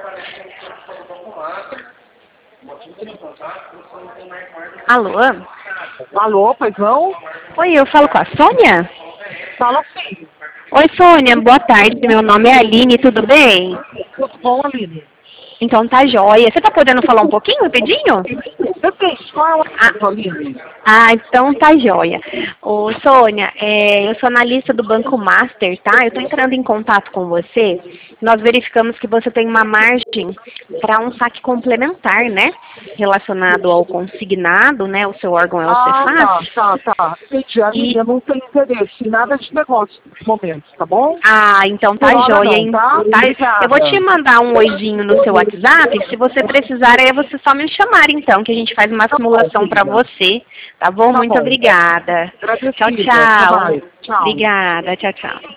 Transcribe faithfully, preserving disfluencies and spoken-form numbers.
Alô? Alô, pois não? Oi, eu falo com a Sônia? Fala sim. Oi, Sônia, boa tarde. Meu nome é Aline, tudo bem? Tudo bom, Aline? Então tá jóia. Você tá podendo falar um pouquinho, rapidinho? Depende, qual é o assunto, Aline? Ah, então tá jóia. Ô, Sônia, é, eu sou analista do Banco Master, tá? Eu tô entrando em contato com você. Nós verificamos que você tem uma margem para um saque complementar, né? Relacionado ao consignado, né? O seu órgão é o Ah, Cefaz. tá, tá, tá. Entendi, Aline, E... eu não tenho interesse em nada de negócio nesse momento, tá bom? Ah, então tá Por hora jóia, não, hein? tá? Tá? Obrigada. Eu vou te mandar um oizinho no seu WhatsApp. Se você precisar, aí é você só me chamar, então, que a gente faz uma Tá bom, simulação para querida. você. Tá bom? Tá Muito bom. obrigada. Tchau, Agradecida. Até tchau. mais. Tchau. Obrigada. Tchau, tchau.